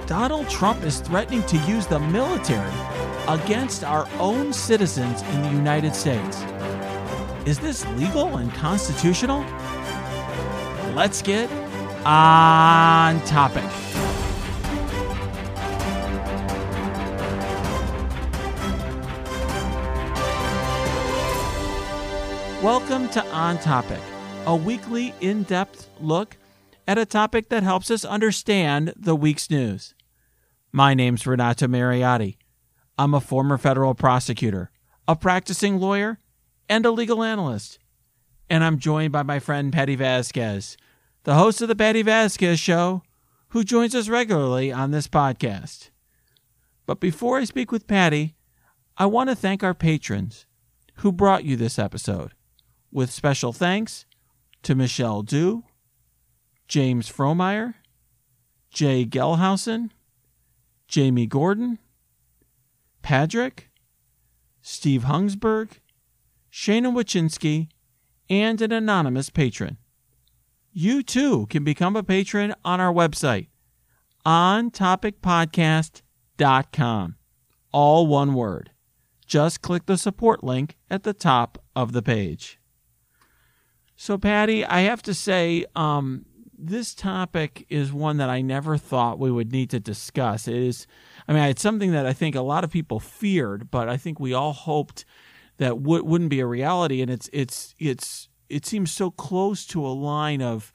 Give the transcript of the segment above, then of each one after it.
Donald Trump is threatening to use the military against our own citizens in the United States. Is this legal and constitutional? Let's get on topic. Welcome to On Topic, a weekly in-depth look at a topic that helps us understand the week's news. My name's Renato Mariotti. I'm a former federal prosecutor, a practicing lawyer, and a legal analyst. And I'm joined by my friend Patty Vasquez, the host of the Patty Vasquez Show, who joins us regularly on this podcast. But before I speak with Patty, I want to thank our patrons who brought you this episode, with special thanks to Michelle Dew, James Frohmeyer, Jay Gelhausen, Jamie Gordon, Patrick, Steve Hungsberg, Shana Wachinski, and an anonymous patron. You too can become a patron on our website, ontopicpodcast.com. All one word. Just click the support link at the top of the page. So, Patty, I have to say, this topic is one that I never thought we would need to discuss. It's something that I think a lot of people feared, but I think we all hoped that wouldn't be a reality. And it seems so close to a line of,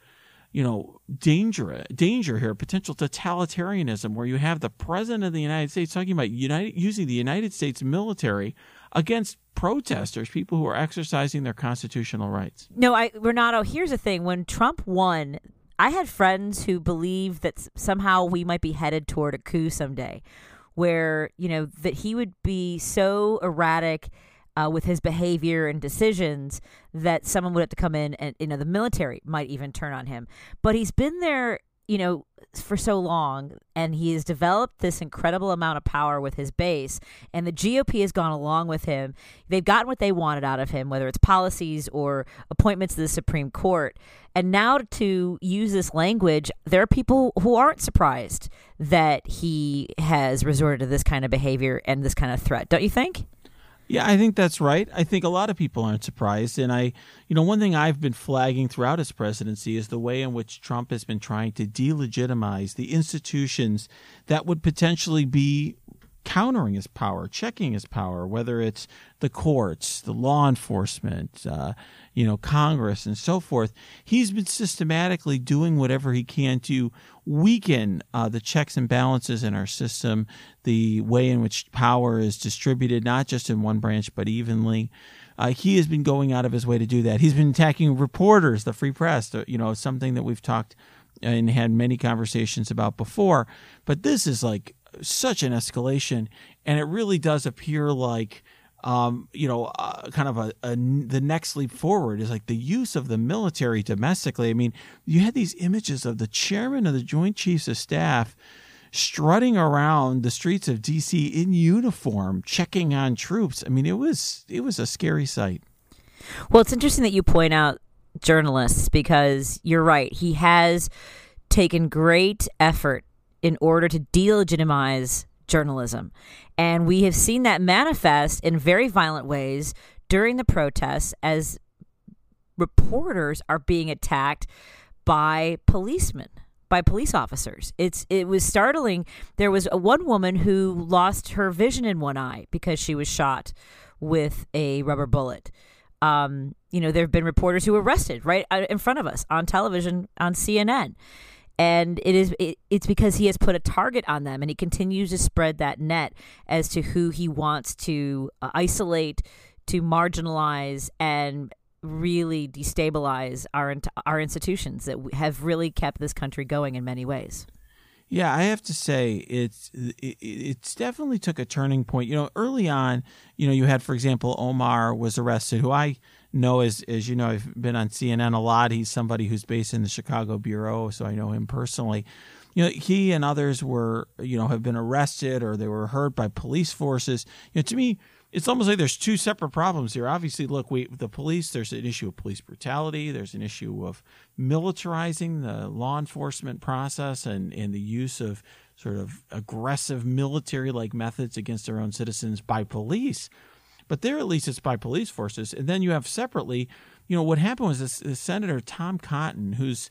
danger here, potential totalitarianism, where you have the president of the United States talking about using the United States military against protesters, people who are exercising their constitutional rights. No, Renato, here's the thing. When Trump won, I had friends who believed that somehow we might be headed toward a coup someday, where, that he would be so erratic with his behavior and decisions that someone would have to come in and, the military might even turn on him. But he's been there, for so long, and he has developed this incredible amount of power with his base, and the GOP has gone along with him. They've gotten what they wanted out of him, whether it's policies or appointments to the Supreme Court. And now to use this language, there are people who aren't surprised that he has resorted to this kind of behavior and this kind of threat. Don't you think? Yeah, I think that's right. I think a lot of people aren't surprised. And one thing I've been flagging throughout his presidency is the way in which Trump has been trying to delegitimize the institutions that would potentially be countering his power, checking his power, whether it's the courts, the law enforcement, Congress, and so forth. He's been systematically doing whatever he can to weaken the checks and balances in our system, the way in which power is distributed, not just in one branch, but evenly. He has been going out of his way to do that. He's been attacking reporters, the free press, something that we've talked and had many conversations about before. But this is like such an escalation, and it really does appear like kind of the next leap forward is like the use of the military domestically. I mean, you had these images of the chairman of the Joint Chiefs of Staff strutting around the streets of D.C. in uniform, checking on troops. I mean, it was a scary sight. Well, it's interesting that you point out journalists, because you're right. He has taken great effort in order to delegitimize journalism. And we have seen that manifest in very violent ways during the protests as reporters are being attacked by policemen, by police officers. It was startling. There was one woman who lost her vision in one eye because she was shot with a rubber bullet. There have been reporters who were arrested right in front of us on television on CNN. And it's because he has put a target on them, and he continues to spread that net as to who he wants to isolate, to marginalize, and really destabilize our institutions that have really kept this country going in many ways. Yeah, I have to say it's definitely took a turning point. Early on, you had, for example, Omar was arrested, who I know as you know, I've been on CNN a lot. He's somebody who's based in the Chicago bureau, so I know him personally. He and others were, have been arrested or they were hurt by police forces. To me, it's almost like there's two separate problems here. Obviously, look, the police, there's an issue of police brutality. There's an issue of militarizing the law enforcement process and the use of sort of aggressive military-like methods against their own citizens by police. But there, at least, it's by police forces. And then you have separately, what happened was this Senator Tom Cotton, who's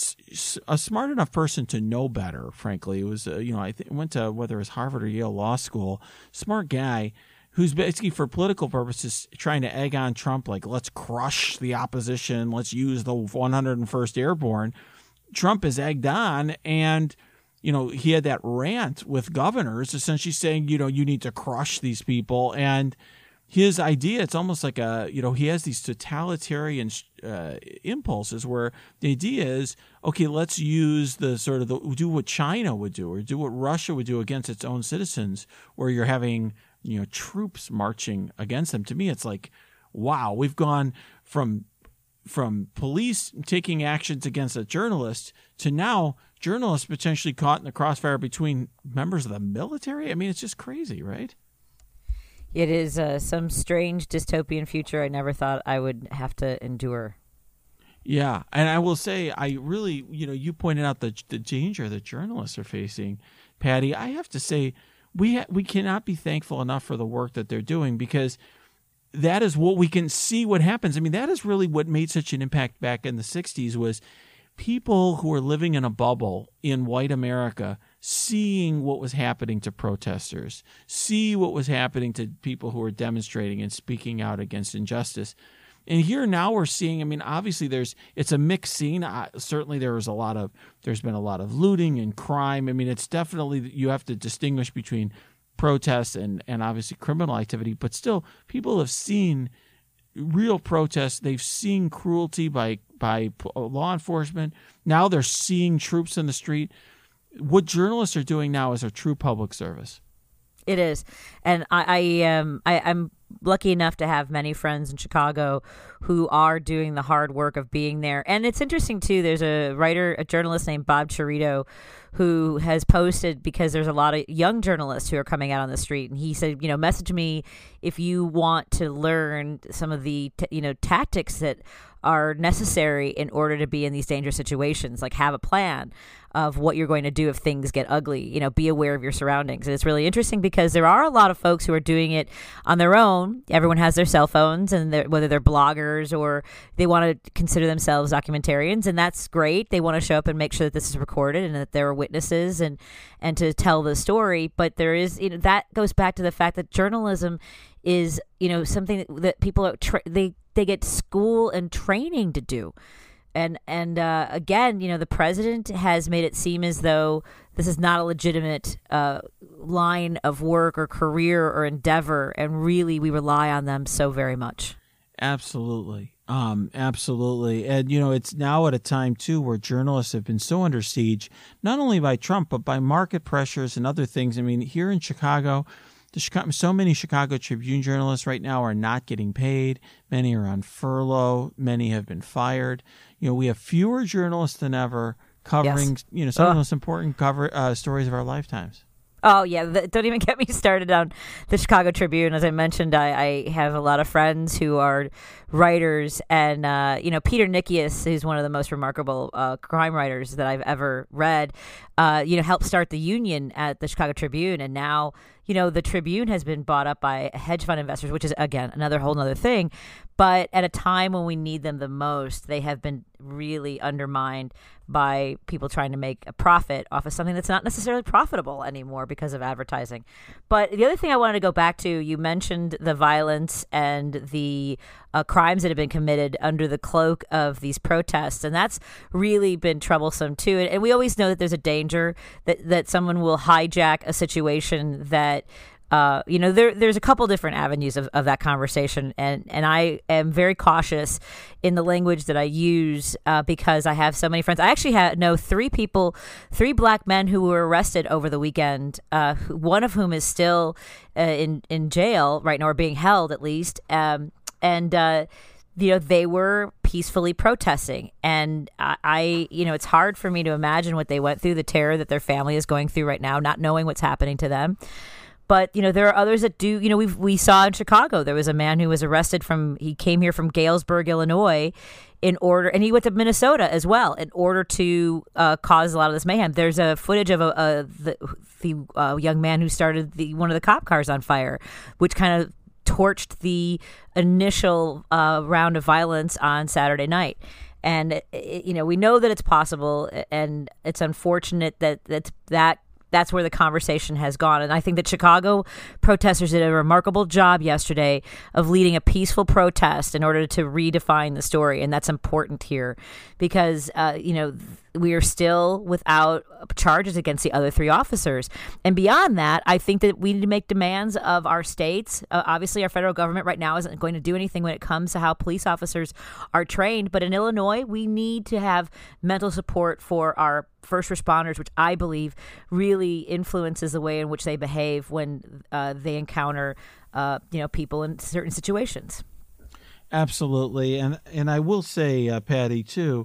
a smart enough person to know better, frankly. It was, I went to whether it was Harvard or Yale Law School, smart guy, who's basically for political purposes trying to egg on Trump, like, let's crush the opposition, let's use the 101st Airborne. Trump is egged on, and, he had that rant with governors essentially saying, you need to crush these people. And his idea, it's almost like he has these totalitarian impulses where the idea is, okay, let's use do what China would do or do what Russia would do against its own citizens, where you're having troops marching against them. To me, it's like, wow, we've gone from police taking actions against a journalist to now journalists potentially caught in the crossfire between members of the military. I mean, it's just crazy, right? It is some strange dystopian future I never thought I would have to endure. Yeah, and I will say, I really, you pointed out the danger that journalists are facing, Patty. I have to say, we cannot be thankful enough for the work that they're doing, because that is what we can see what happens. I mean, that is really what made such an impact back in the 60s, was people who were living in a bubble in white America seeing what was happening to protesters, see what was happening to people who were demonstrating and speaking out against injustice. And here now we're seeing, I mean, obviously it's a mixed scene. Certainly there's been a lot of looting and crime. I mean, it's definitely, you have to distinguish between protests and obviously criminal activity, but still people have seen real protests. They've seen cruelty by law enforcement. Now they're seeing troops in the street. What journalists are doing now is a true public service. It is. And I'm lucky enough to have many friends in Chicago who are doing the hard work of being there. And it's interesting, too. There's a journalist named Bob Chirito who has posted, because there's a lot of young journalists who are coming out on the street. And he said, message me if you want to learn some of the, tactics that are necessary in order to be in these dangerous situations. Like, have a plan of what you're going to do if things get ugly. Be aware of your surroundings. And it's really interesting because there are a lot of folks who are doing it on their own. Everyone has their cell phones, and whether they're bloggers or they want to consider themselves documentarians, and that's great. They want to show up and make sure that this is recorded and that there are witnesses and to tell the story. But there is, that goes back to the fact that journalism is, something that people are they get school and training to do. And again, the president has made it seem as though this is not a legitimate line of work or career or endeavor, and really we rely on them so very much. Absolutely. Absolutely. And, it's now at a time, too, where journalists have been so under siege, not only by Trump, but by market pressures and other things. I mean, here in Chicago, so many Chicago Tribune journalists right now are not getting paid. Many are on furlough. Many have been fired. We have fewer journalists than ever covering, some of the most important stories of our lifetimes. Oh, yeah. Don't even get me started on the Chicago Tribune. As I mentioned, I have a lot of friends who are writers. And, Peter Nikias, who's one of the most remarkable crime writers that I've ever read, helped start the union at the Chicago Tribune. And now, the Tribune has been bought up by hedge fund investors, which is, again, another whole other thing. But at a time when we need them the most, they have been really undermined by people trying to make a profit off of something that's not necessarily profitable anymore because of advertising. But the other thing I wanted to go back to, you mentioned the violence and the crimes that have been committed under the cloak of these protests. And that's really been troublesome, too. And we always know that there's a danger that someone will hijack a situation that there's a couple different avenues of that conversation, and I am very cautious in the language that I use because I have so many friends. I actually know three black men who were arrested over the weekend, one of whom is still in jail right now, or being held at least, and they were peacefully protesting. And it's hard for me to imagine what they went through, the terror that their family is going through right now, not knowing what's happening to them. But, there are others that do. We saw in Chicago, there was a man who was arrested he came here from Galesburg, Illinois, and he went to Minnesota as well in order to cause a lot of this mayhem. There's a footage of the young man who started one of the cop cars on fire, which kind of torched the initial round of violence on Saturday night. And we know that it's possible, and it's unfortunate that's where the conversation has gone. And I think that Chicago protesters did a remarkable job yesterday of leading a peaceful protest in order to redefine the story. And that's important here because, we are still without charges against the other 3 officers. And beyond that, I think that we need to make demands of our states. Obviously, our federal government right now isn't going to do anything when it comes to how police officers are trained. But in Illinois, we need to have mental support for our first responders, which I believe really influences the way in which they behave when they encounter, people in certain situations. Absolutely. And I will say, Patty, too,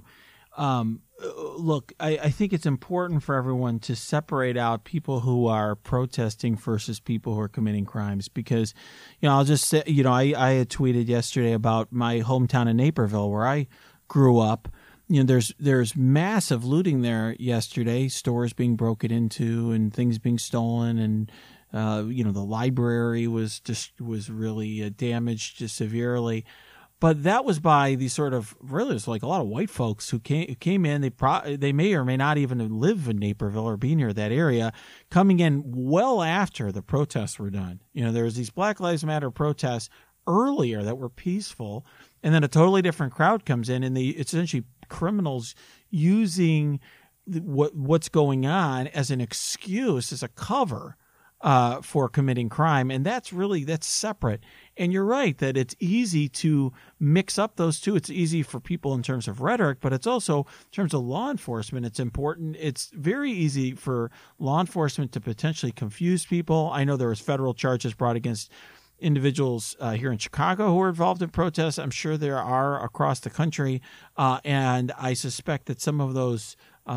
look, I think it's important for everyone to separate out people who are protesting versus people who are committing crimes because, I'll just say, I had tweeted yesterday about my hometown of Naperville where I grew up. There's massive looting there yesterday, stores being broken into and things being stolen, and the library was really damaged severely. But that was by the sort of really, it's like a lot of white folks who came in. They may or may not even live in Naperville or be near that area, coming in well after the protests were done. There was these Black Lives Matter protests earlier that were peaceful, and then a totally different crowd comes in, and it's essentially criminals using what's going on as an excuse, as a cover for committing crime. And that's separate. And you're right that it's easy to mix up those two. It's easy for people in terms of rhetoric, but it's also in terms of law enforcement. It's important. It's very easy for law enforcement to potentially confuse people. I know there was federal charges brought against individuals here in Chicago who were involved in protests. I'm sure there are across the country. And I suspect that some of those,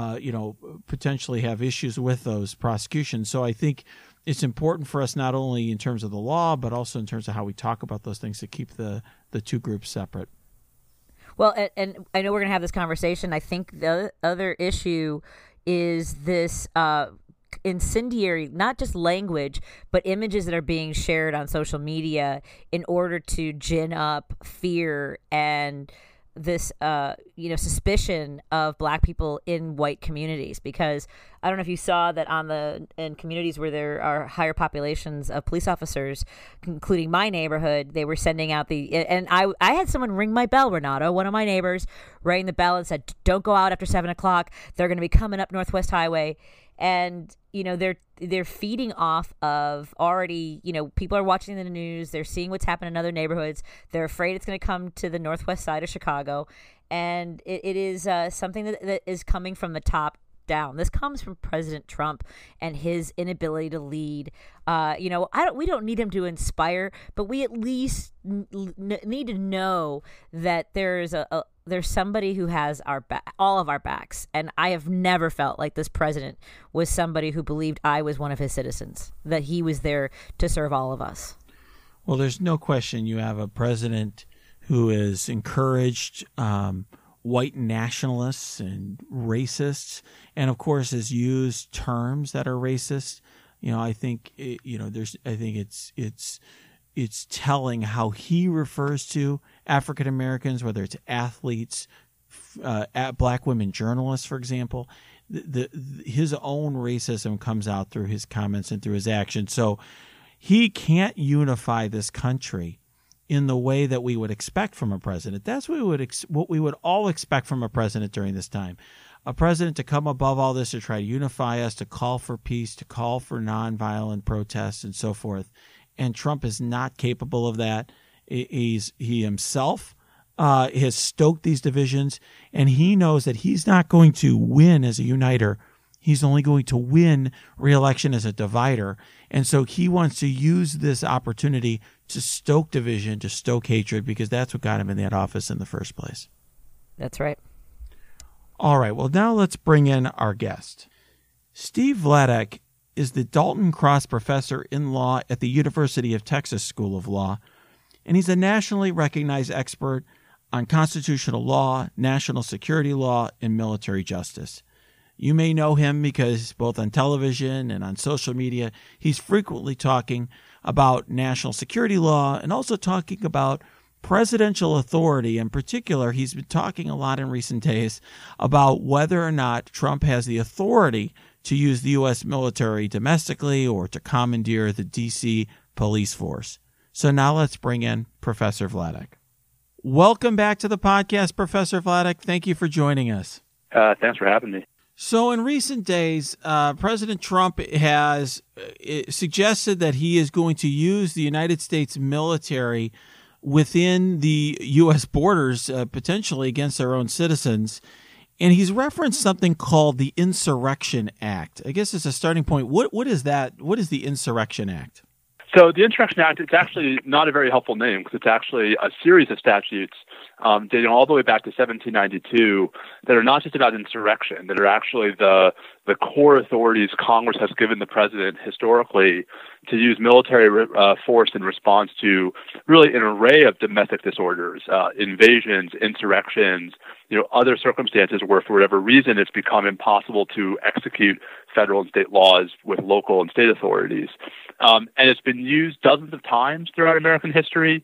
potentially have issues with those prosecutions. So I think it's important for us not only in terms of the law, but also in terms of how we talk about those things to keep the two groups separate. Well, and I know we're going to have this conversation. I think the other issue is this incendiary, not just language, but images that are being shared on social media in order to gin up fear and this, suspicion of Black people in white communities. Because I don't know if you saw that in communities where there are higher populations of police officers, including my neighborhood, they were sending out and I had someone ring my bell, Renato, one of my neighbors rang the bell and said, don't go out after 7:00. They're going to be coming up Northwest Highway. And, they're feeding off of already, people are watching the news. They're seeing what's happening in other neighborhoods. They're afraid it's going to come to the northwest side of Chicago. And it is something that is coming from the top down. This comes from President Trump and his inability to lead. We don't need him to inspire, but we at least need to know that there's somebody who has all of our backs. And I have never felt like this president was somebody who believed I was one of his citizens, that he was there to serve all of us. Well, there's no question you have a president who has encouraged white nationalists and racists, and of course has used terms that are racist. I think it's telling how he refers to African Americans, whether it's athletes, Black women journalists, for example. His own racism comes out through his comments and through his actions. So he can't unify this country in the way that we would expect from a president. That's what we would all expect from a president during this time. A president to come above all this, to try to unify us, to call for peace, to call for nonviolent protests and so forth. And Trump is not capable of that. He himself has stoked these divisions, and he knows that he's not going to win as a uniter. He's only going to win re-election as a divider. And so he wants to use this opportunity to stoke division, to stoke hatred, because that's what got him in that office in the first place. That's right. All right. Well, now let's bring in our guest. Steve Vladeck is the Dalton Cross Professor in Law at the University of Texas School of Law, and he's a nationally recognized expert on constitutional law, national security law, and military justice. You may know him because both on television and on social media, he's frequently talking about national security law and also talking about presidential authority. In particular, he's been talking a lot in recent days about whether or not Trump has the authority to use the U.S. military domestically or to commandeer the D.C. police force. So now let's bring in Professor Vladeck. Welcome back to the podcast, Professor Vladeck. Thank you for joining us. Thanks for having me. So in recent days, President Trump has suggested that he is going to use the United States military within the U.S. borders, potentially against their own citizens. And he's referenced something called the Insurrection Act. I guess as a starting point, what is that? What is the Insurrection Act? So the Insurrection Act, it's actually not a very helpful name because it's actually a series of statutes dating all the way back to 1792 that are not just about insurrection, that are actually the core authorities Congress has given the president historically to use military force in response to really an array of domestic disorders, invasions, insurrections, other circumstances where for whatever reason it's become impossible to execute federal and state laws with local and state authorities. And it's been used dozens of times throughout American history.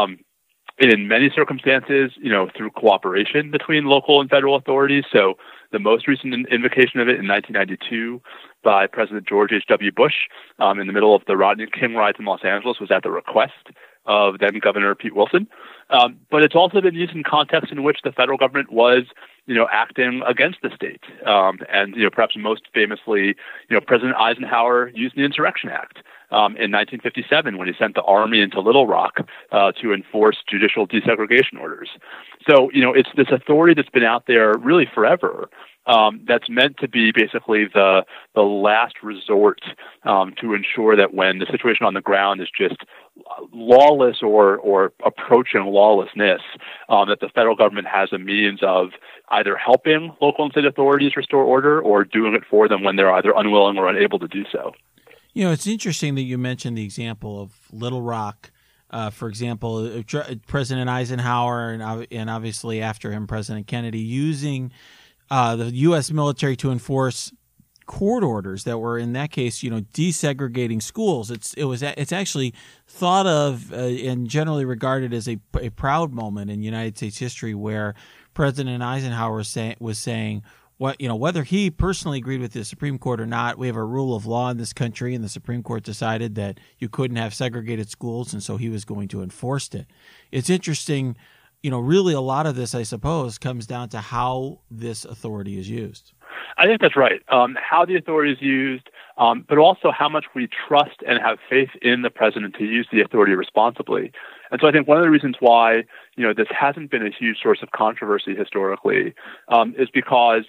In many circumstances, through cooperation between local and federal authorities. So the most recent invocation of it in 1992 by President George H.W. Bush in the middle of the Rodney King riots in Los Angeles was at the request of then Governor Pete Wilson. But it's also been used in contexts in which the federal government was, acting against the state. And perhaps most famously, President Eisenhower used the Insurrection Act in 1957 when he sent the Army into Little Rock to enforce judicial desegregation orders. So, it's this authority that's been out there really forever that's meant to be basically the last resort to ensure that when the situation on the ground is just lawless or approaching lawlessness, that the federal government has a means of either helping local and state authorities restore order or doing it for them when they're either unwilling or unable to do so. It's interesting that you mentioned the example of Little Rock. For example, President Eisenhower and obviously after him, President Kennedy, using the U.S. military to enforce court orders that were, in that case, desegregating schools. It's actually thought of and generally regarded as a proud moment in United States history where President Eisenhower was saying, whether he personally agreed with the Supreme Court or not, we have a rule of law in this country, and the Supreme Court decided that you couldn't have segregated schools, and so he was going to enforce it. It's interesting, really a lot of this, I suppose, comes down to how this authority is used. I think that's right. How the authority is used, but also how much we trust and have faith in the president to use the authority responsibly. And so I think one of the reasons why, this hasn't been a huge source of controversy historically is because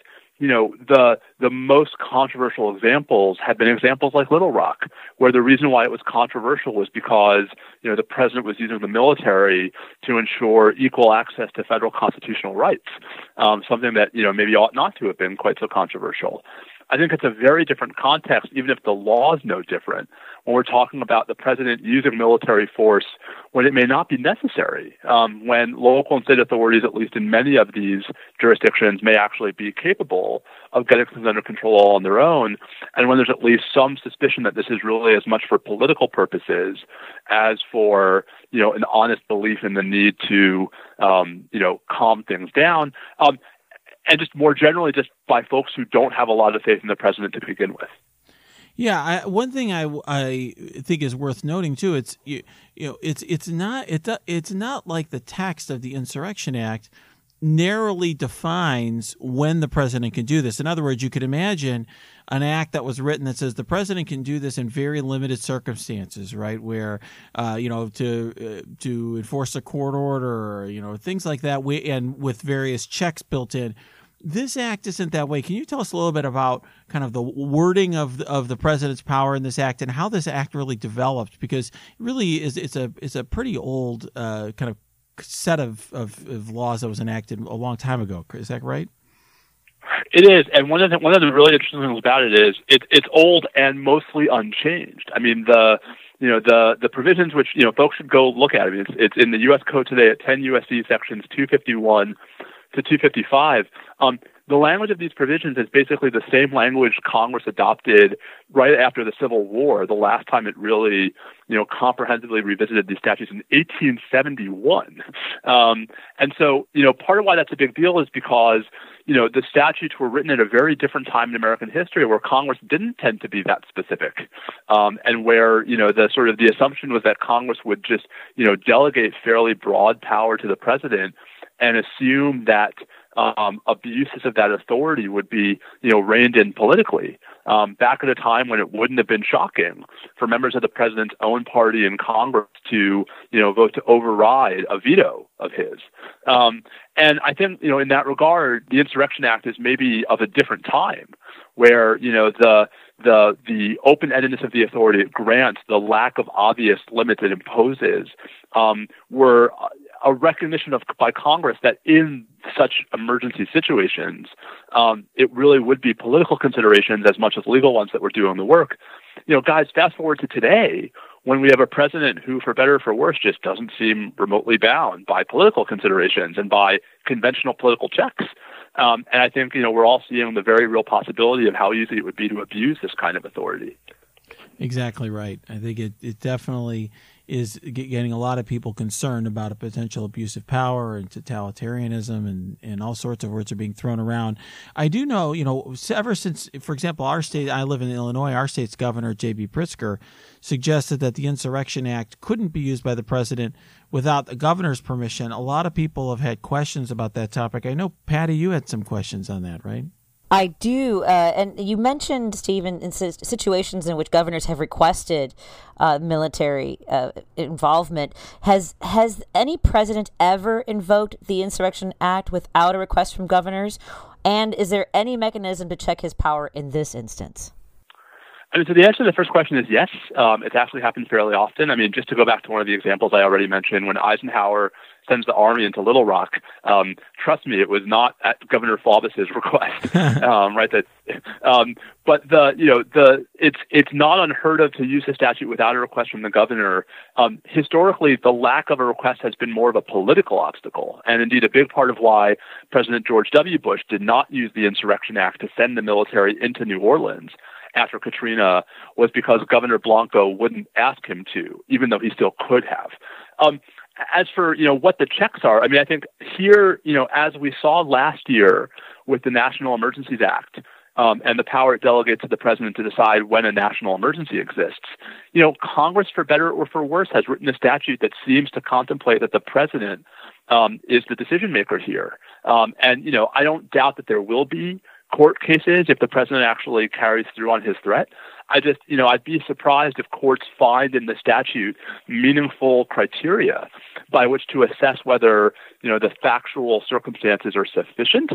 the most controversial examples have been examples like Little Rock, where the reason why it was controversial was because, the president was using the military to ensure equal access to federal constitutional rights, something that, maybe ought not to have been quite so controversial. I think it's a very different context, even if the law is no different, when we're talking about the president using military force when it may not be necessary, when local and state authorities, at least in many of these jurisdictions, may actually be capable of getting things under control on their own, and when there's at least some suspicion that this is really as much for political purposes as for, an honest belief in the need to, calm things down. And just more generally, just by folks who don't have a lot of faith in the president to begin with. Yeah, one thing I think is worth noting too. It's not like the text of the Insurrection Act narrowly defines when the president can do this. In other words, you could imagine an act that was written that says the president can do this in very limited circumstances, right? Where, to enforce a court order, or, things like that, and with various checks built in. This act isn't that way. Can you tell us a little bit about kind of the wording of the president's power in this act and how this act really developed? Because it really it's a pretty old kind of set of laws that was enacted a long time ago. Is that right? It is, and one of the really interesting things about it is it's old and mostly unchanged. I mean, the provisions which folks should go look at. I mean, it's in the U.S. Code today at 10 U.S.C. sections 251 to 255. The language of these provisions is basically the same language Congress adopted right after the Civil War, the last time it really, comprehensively revisited these statutes in 1871. And so, part of why that's a big deal is because, the statutes were written at a very different time in American history where Congress didn't tend to be that specific. And where, the assumption was that Congress would just, delegate fairly broad power to the president and assume that abuses of that authority would be, reined in politically. Back at a time when it wouldn't have been shocking for members of the president's own party in Congress to, vote to override a veto of his. And I think, in that regard, the Insurrection Act is maybe of a different time, where the open-endedness of the authority it grants, the lack of obvious limits it imposes, were a recognition by Congress that in such emergency situations, it really would be political considerations as much as legal ones that were doing the work. Guys, fast forward to today, when we have a president who, for better or for worse, just doesn't seem remotely bound by political considerations and by conventional political checks. And I think, we're all seeing the very real possibility of how easy it would be to abuse this kind of authority. Exactly right. I think it definitely is getting a lot of people concerned about a potential abuse of power and totalitarianism and all sorts of words are being thrown around. I do know, ever since, for example, our state, I live in Illinois, our state's governor, J.B. Pritzker, suggested that the Insurrection Act couldn't be used by the president without the governor's permission. A lot of people have had questions about that topic. I know, Patty, you had some questions on that, right? I do, and you mentioned, Stephen, in situations in which governors have requested military involvement. Has any president ever invoked the Insurrection Act without a request from governors? And is there any mechanism to check his power in this instance? So the answer to the first question is yes. It actually happens fairly often. Just to go back to one of the examples I already mentioned, when Eisenhower sends the army into Little Rock, trust me, it was not at Governor Faubus's request, right? But it's not unheard of to use a statute without a request from the governor. Historically, the lack of a request has been more of a political obstacle, and indeed a big part of why President George W. Bush did not use the Insurrection Act to send the military into New Orleans after Katrina was because Governor Blanco wouldn't ask him to, even though he still could have. As for, what the checks are, I think here, as we saw last year with the National Emergencies Act, and the power it delegates to the president to decide when a national emergency exists, Congress, for better or for worse, has written a statute that seems to contemplate that the president is the decision maker here. And I don't doubt that there will be court cases if the president actually carries through on his threat. I'd be surprised if courts find in the statute meaningful criteria by which to assess whether, the factual circumstances are sufficient.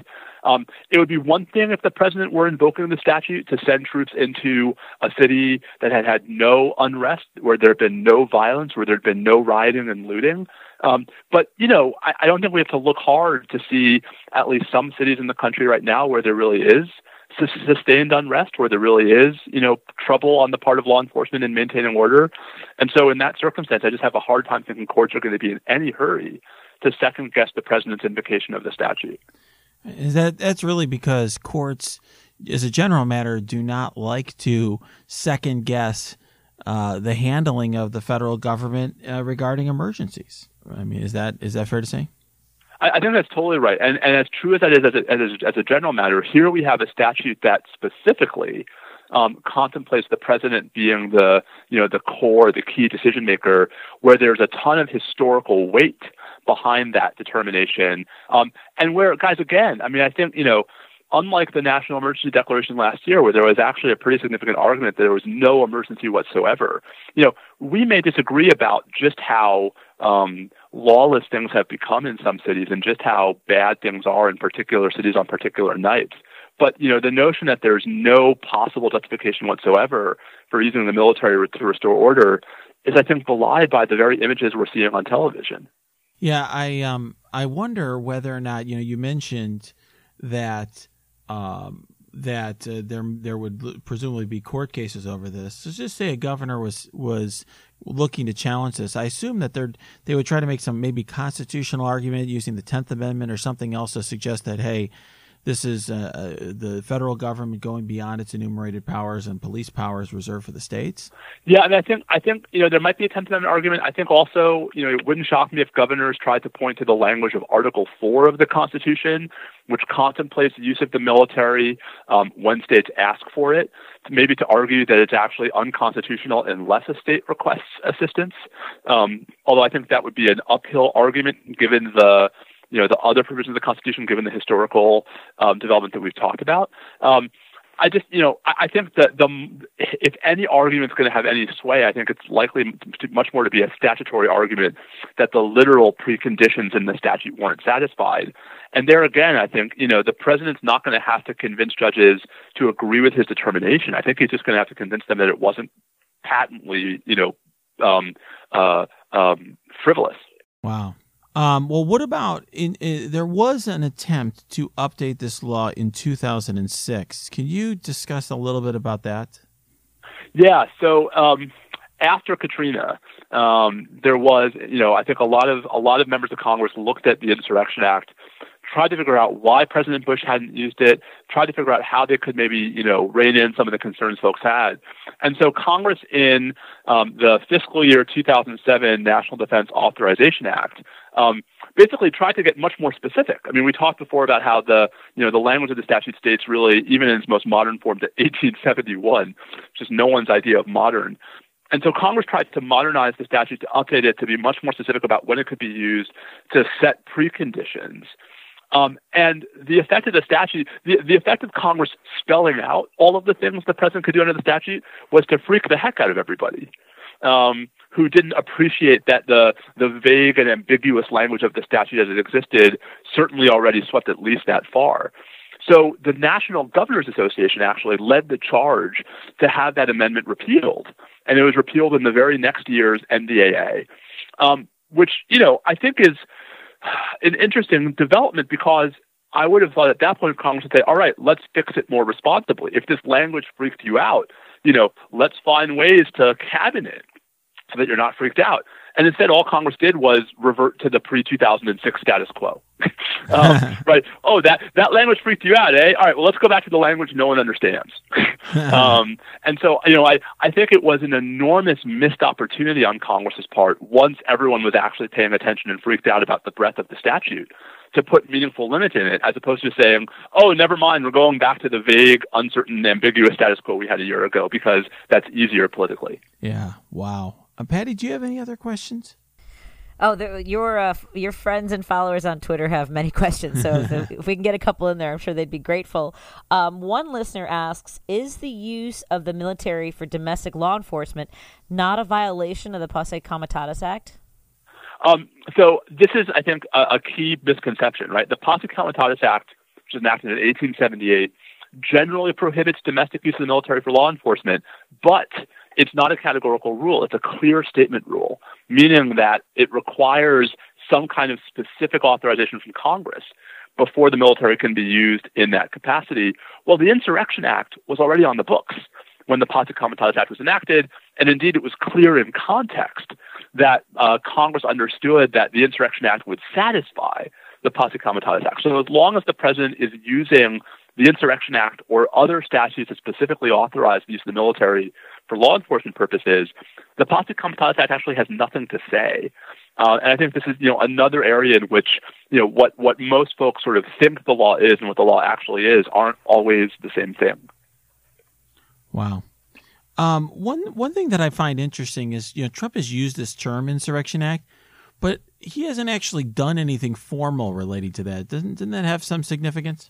It would be one thing if the president were invoking the statute to send troops into a city that had no unrest, where there had been no violence, where there had been no rioting and looting. But, I don't think we have to look hard to see at least some cities in the country right now where there really is sustained unrest, where there really is, trouble on the part of law enforcement in maintaining order. And so in that circumstance, I just have a hard time thinking courts are going to be in any hurry to second guess the president's invocation of the statute. That's really because courts, as a general matter, do not like to second guess the handling of the federal government regarding emergencies. Is that fair to say? I think that's totally right. And as true as that is as a general matter, here we have a statute that specifically contemplates the president being the core, the key decision maker, where there's a ton of historical weight behind that determination. And where, guys, again, I think, unlike the National Emergency Declaration last year, where there was actually a pretty significant argument that there was no emergency whatsoever, we may disagree about just how lawless things have become in some cities and just how bad things are in particular cities on particular nights. But, the notion that there's no possible justification whatsoever for using the military to restore order is, I think, belied by the very images we're seeing on television. Yeah, I wonder whether or not, you mentioned that that there would presumably be court cases over this. So just say a governor was looking to challenge this. I assume that they would try to make some maybe constitutional argument using the 10th Amendment or something else to suggest that, hey, this is the federal government going beyond its enumerated powers and police powers reserved for the states. Yeah, and I think there might be a 10th Amendment argument. I think also it wouldn't shock me if governors tried to point to the language of Article 4 of the Constitution, which contemplates the use of the military when states ask for it, maybe to argue that it's actually unconstitutional unless a state requests assistance. Although I think that would be an uphill argument given the other provisions of the Constitution, given the historical development that we've talked about. I think that if any argument is going to have any sway, I think it's likely much more to be a statutory argument that the literal preconditions in the statute weren't satisfied. And there again, I think, the president's not going to have to convince judges to agree with his determination. I think he's just going to have to convince them that it wasn't patently, frivolous. Wow. Well, what about there was an attempt to update this law in 2006. Can you discuss a little bit about that? Yeah. So after Katrina, there was, I think a lot of members of Congress looked at the Insurrection Act, tried to figure out why President Bush hadn't used it, tried to figure out how they could maybe, rein in some of the concerns folks had. And so Congress in the fiscal year 2007 National Defense Authorization Act basically tried to get much more specific. I mean, we talked before about how the language of the statute states really, even in its most modern form, to 1871, which is no one's idea of modern. And so Congress tried to modernize the statute, to update it, to be much more specific about when it could be used, to set preconditions. And the effect of the statute, the effect of Congress spelling out all of the things the president could do under the statute was to freak the heck out of everybody who didn't appreciate that the vague and ambiguous language of the statute as it existed certainly already swept at least that far. So the National Governors Association actually led the charge to have that amendment repealed, and it was repealed in the very next year's NDAA, which, I think is an interesting development, because I would have thought at that point Congress would say, all right, let's fix it more responsibly. If this language freaked you out, let's find ways to cabin it so that you're not freaked out. And instead, all Congress did was revert to the pre-2006 status quo. Right? Oh, that language freaked you out, eh? All right, well, let's go back to the language no one understands. And so, I think it was an enormous missed opportunity on Congress's part, once everyone was actually paying attention and freaked out about the breadth of the statute, to put meaningful limit in it, as opposed to saying, oh, never mind, we're going back to the vague, uncertain, ambiguous status quo we had a year ago, because that's easier politically. Yeah, wow. Patty, do you have any other questions? Oh, your friends and followers on Twitter have many questions, so if we can get a couple in there, I'm sure they'd be grateful. One listener asks, is the use of the military for domestic law enforcement not a violation of the Posse Comitatus Act? So this is, I think, a key misconception, right? The Posse Comitatus Act, which was enacted in 1878, generally prohibits domestic use of the military for law enforcement, but it's not a categorical rule. It's a clear statement rule, meaning that it requires some kind of specific authorization from Congress before the military can be used in that capacity. Well, the Insurrection Act was already on the books when the Posse Comitatus Act was enacted, and indeed it was clear in context that Congress understood that the Insurrection Act would satisfy the Posse Comitatus Act. So as long as the president is using the Insurrection Act or other statutes that specifically authorize the use of the military for law enforcement purposes, the Posse Comitatus Act actually has nothing to say. And I think this is, another area in which, what most folks sort of think the law is and what the law actually is aren't always the same thing. Wow. One thing that I find interesting is, Trump has used this term Insurrection Act, but he hasn't actually done anything formal relating to that. Didn't that have some significance?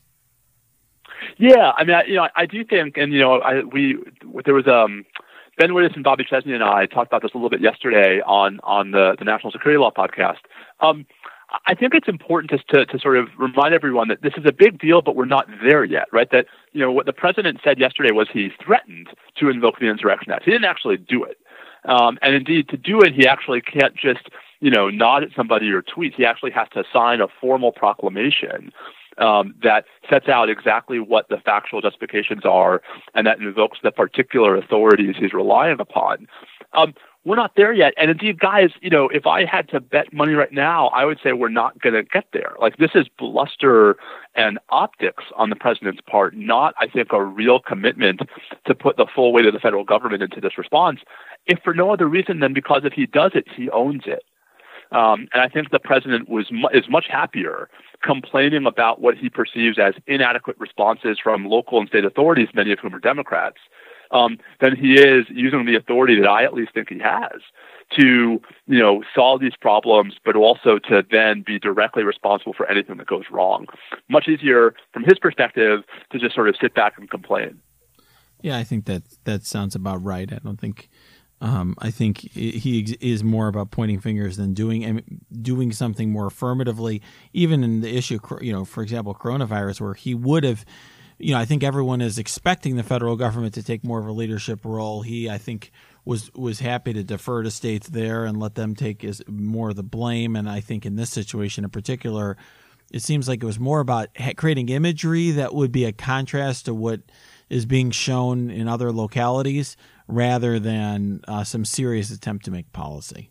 Yeah, I mean, I do think, and there was Ben Wittes and Bobby Chesney and I talked about this a little bit yesterday on the National Security Law podcast. I think it's important to sort of remind everyone that this is a big deal, but we're not there yet, right? That what the president said yesterday was he threatened to invoke the Insurrection Act. He didn't actually do it, and indeed, to do it, he actually can't just nod at somebody or tweet. He actually has to sign a formal proclamation that sets out exactly what the factual justifications are and that invokes the particular authorities he's relying upon. We're not there yet. And indeed, guys, if I had to bet money right now, I would say we're not going to get there. Like, this is bluster and optics on the president's part, not, I think, a real commitment to put the full weight of the federal government into this response, if for no other reason than because if he does it, he owns it. And I think the president is much happier complaining about what he perceives as inadequate responses from local and state authorities, many of whom are Democrats, than he is using the authority that I at least think he has to, solve these problems, but also to then be directly responsible for anything that goes wrong. Much easier from his perspective to just sort of sit back and complain. Yeah, I think that sounds about right. I don't think. I think he is more about pointing fingers than doing something more affirmatively, even in the issue, for example, coronavirus, where he would have. I think everyone is expecting the federal government to take more of a leadership role. He, I think, was happy to defer to states there and let them take more of the blame. And I think in this situation in particular, it seems like it was more about creating imagery that would be a contrast to what is being shown in other localities, rather than some serious attempt to make policy.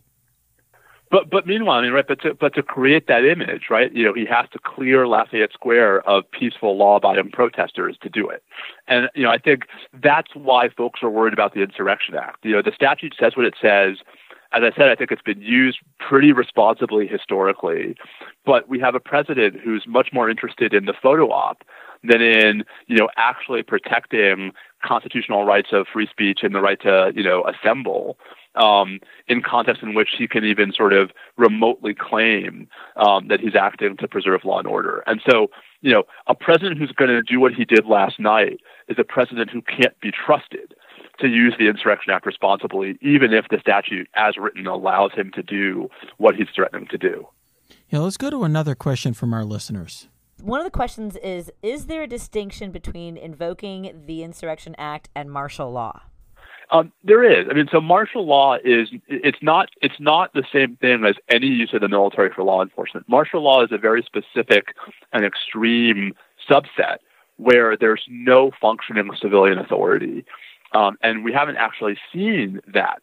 But meanwhile, but to create that image, right? He has to clear Lafayette Square of peaceful, law-abiding protesters to do it. And I think that's why folks are worried about the Insurrection Act. The statute says what it says. As I said, I think it's been used pretty responsibly historically, but we have a president who's much more interested in the photo op than in, actually protecting constitutional rights of free speech and the right to, assemble, in contexts in which he can even sort of remotely claim that he's acting to preserve law and order. And so, a president who's going to do what he did last night is a president who can't be trusted to use the Insurrection Act responsibly, even if the statute as written allows him to do what he's threatening to do. Yeah, let's go to another question from our listeners. One of the questions is there a distinction between invoking the Insurrection Act and martial law? There is. So martial law it's not the same thing as any use of the military for law enforcement. Martial law is a very specific and extreme subset where there's no functioning civilian authority. And we haven't actually seen that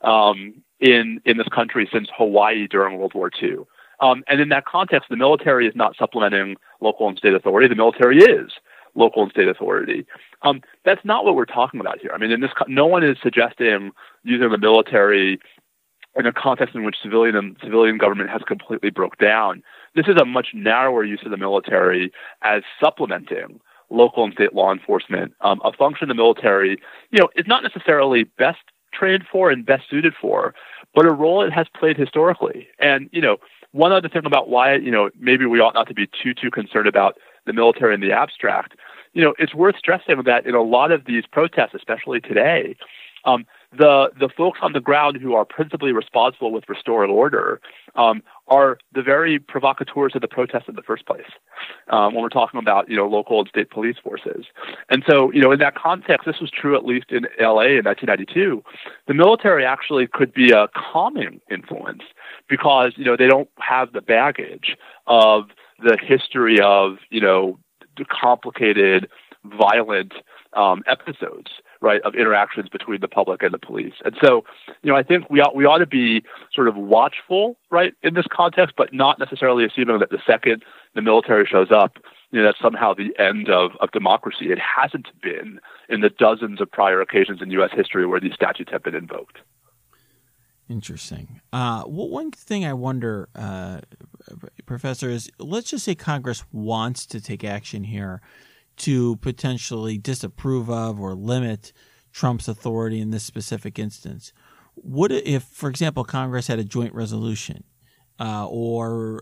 in this country since Hawaii during World War II. And in that context, the military is not supplementing local and state authority. The military is local and state authority. That's not what we're talking about here. No one is suggesting using the military in a context in which civilian government has completely broke down. This is a much narrower use of the military as supplementing local and state law enforcement, a function the military, is not necessarily best trained for and best suited for, but a role it has played historically. And, one other thing about why, maybe we ought not to be too concerned about the military in the abstract, it's worth stressing that in a lot of these protests, especially today, the folks on the ground who are principally responsible with restoring order are the very provocateurs of the protest in the first place, when we're talking about, local and state police forces. And so, in that context, this was true at least in L.A. in 1992, the military actually could be a calming influence because, they don't have the baggage of the history of, complicated, violent episodes, right, of interactions between the public and the police. And so, I think we ought to be sort of watchful, right, in this context, but not necessarily assuming that the second the military shows up, that's somehow the end of democracy. It hasn't been in the dozens of prior occasions in U.S. history where these statutes have been invoked. Interesting. One thing I wonder, Professor, is let's just say Congress wants to take action here to potentially disapprove of or limit Trump's authority in this specific instance. Would if, for example, Congress had a joint resolution, would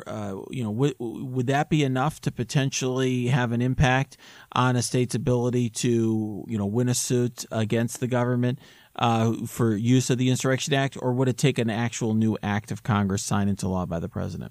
that be enough to potentially have an impact on a state's ability to, win a suit against the government for use of the Insurrection Act, or would it take an actual new act of Congress signed into law by the president?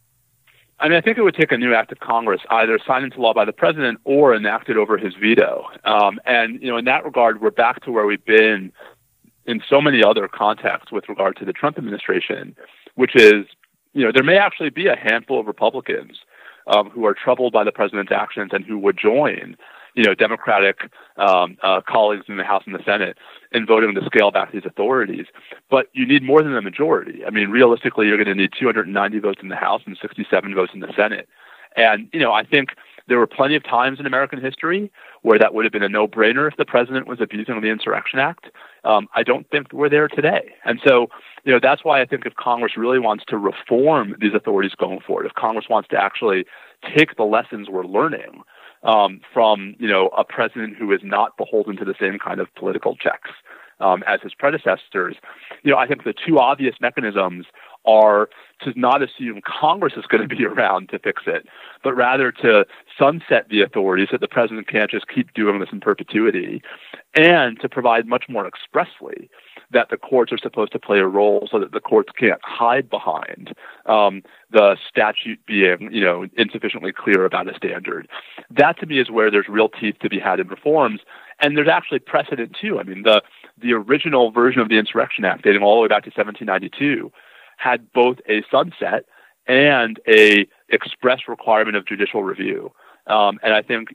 I think it would take a new act of Congress, either signed into law by the president or enacted over his veto. In that regard, we're back to where we've been in so many other contexts with regard to the Trump administration, which is, there may actually be a handful of Republicans who are troubled by the president's actions and who would join, Democratic colleagues in the House and the Senate in voting to scale back these authorities. But you need more than a majority. I mean, realistically, you're going to need 290 votes in the House and 67 votes in the Senate. And, I think there were plenty of times in American history where that would have been a no-brainer if the president was abusing the Insurrection Act. I don't think we're there today. And so, that's why I think if Congress really wants to reform these authorities going forward, if Congress wants to actually take the lessons we're learning from, a president who is not beholden to the same kind of political checks as his predecessors, I think the two obvious mechanisms are to not assume Congress is going to be around to fix it, but rather to sunset the authorities so that the president can't just keep doing this in perpetuity, and to provide much more expressly that the courts are supposed to play a role so that the courts can't hide behind the statute being, insufficiently clear about a standard. That, to me, is where there's real teeth to be had in reforms. And there's actually precedent, too. I mean, the original version of the Insurrection Act, dating all the way back to 1792, had both a sunset and a express requirement of judicial review. And I think,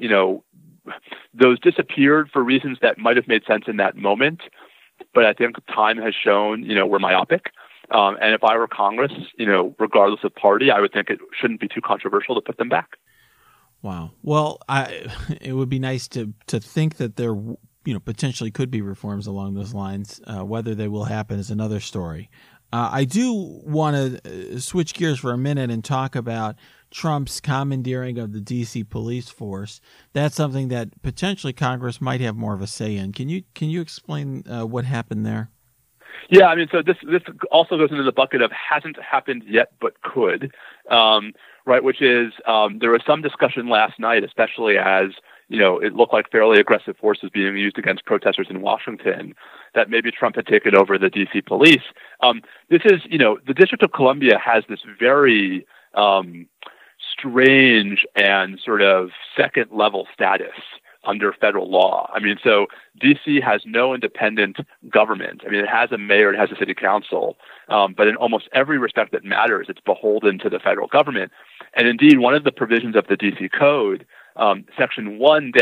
those disappeared for reasons that might have made sense in that moment. But I think time has shown, we're myopic. And if I were Congress, regardless of party, I would think it shouldn't be too controversial to put them back. Wow. Well, it would be nice to think that there, potentially could be reforms along those lines. Whether they will happen is another story. I do want to switch gears for a minute and talk about Trump's commandeering of the D.C. police force. That's something that potentially Congress might have more of a say in. Can you explain what happened there? Yeah, I mean, so this also goes into the bucket of hasn't happened yet but could, right? Which is there was some discussion last night, especially as it looked like fairly aggressive force was being used against protesters in Washington, that maybe Trump had taken over the D.C. police. This is, the District of Columbia has this very strange and sort of second-level status under federal law. I mean, so D.C. has no independent government. I mean, it has a mayor, it has a city council, but in almost every respect that matters, it's beholden to the federal government. And indeed, one of the provisions of the D.C. Code, Section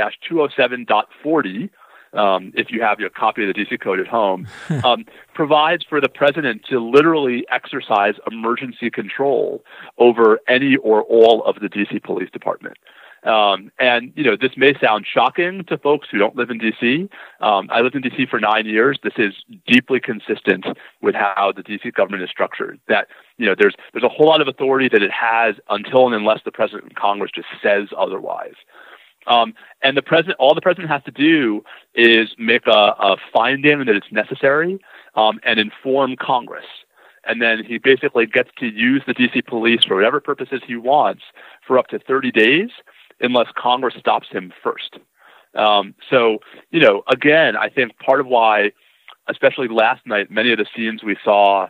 1-207.40, if you have your copy of the D.C. Code at home, provides for the president to literally exercise emergency control over any or all of the D.C. Police Department. And, this may sound shocking to folks who don't live in D.C. I lived in D.C. for 9 years. This is deeply consistent with how the D.C. government is structured, that, there's a whole lot of authority that it has until and unless the president and Congress just says otherwise. And all the president has to do is make a finding that it's necessary and inform Congress. And then he basically gets to use the D.C. police for whatever purposes he wants for up to 30 days, unless Congress stops him first. So, again, I think part of why, especially last night, many of the scenes we saw,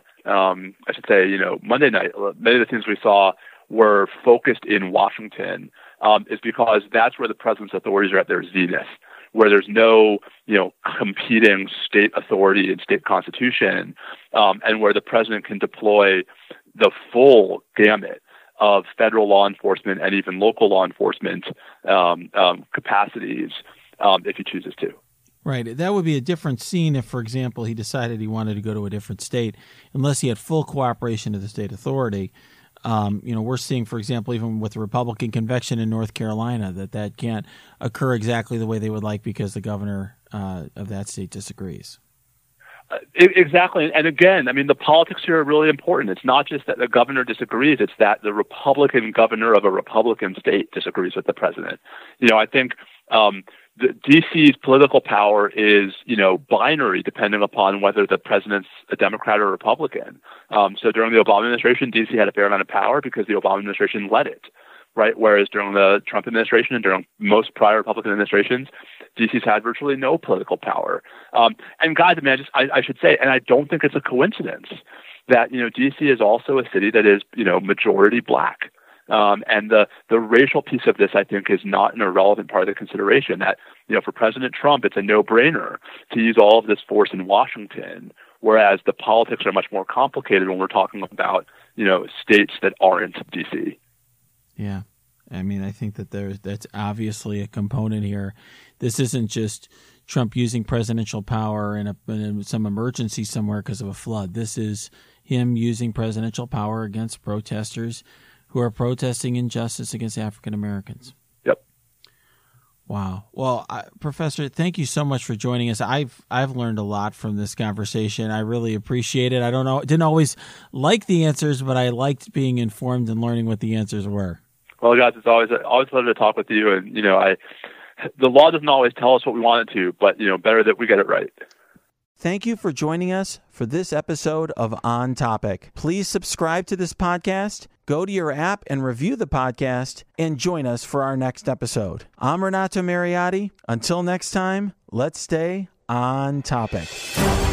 Monday night, many of the scenes we saw were focused in Washington, is because that's where the president's authorities are at their zenith, where there's no, competing state authority and state constitution, and where the president can deploy the full gamut of federal law enforcement and even local law enforcement capacities if he chooses to. Right. That would be a different scene if, for example, he decided he wanted to go to a different state, unless he had full cooperation of the state authority. We're seeing, for example, even with the Republican convention in North Carolina, that can't occur exactly the way they would like because the governor of that state disagrees. Exactly. And again, I mean, the politics here are really important. It's not just that the governor disagrees, it's that the Republican governor of a Republican state disagrees with the president. I think the DC's political power is, binary depending upon whether the president's a Democrat or Republican. So during the Obama administration, DC had a fair amount of power because the Obama administration led it, right? Whereas during the Trump administration and during most prior Republican administrations, DC's had virtually no political power. And guys, I mean, I should say, and I don't think it's a coincidence that, DC is also a city that is, majority black. And the racial piece of this, I think, is not an irrelevant part of the consideration that, for President Trump, it's a no-brainer to use all of this force in Washington, whereas the politics are much more complicated when we're talking about, states that aren't DC. Yeah. I mean, I think that that's obviously a component here. This isn't just Trump using presidential power in some emergency somewhere because of a flood. This is him using presidential power against protesters who are protesting injustice against African Americans. Yep. Wow. Well, Professor, thank you so much for joining us. I've learned a lot from this conversation. I really appreciate it. I didn't always like the answers, but I liked being informed and learning what the answers were. Well, guys, it's always a pleasure to talk with you. And the law doesn't always tell us what we want it to, but better that we get it right. Thank you for joining us for this episode of On Topic. Please subscribe to this podcast, go to your app and review the podcast, and join us for our next episode. I'm Renato Mariotti. Until next time, let's stay on topic.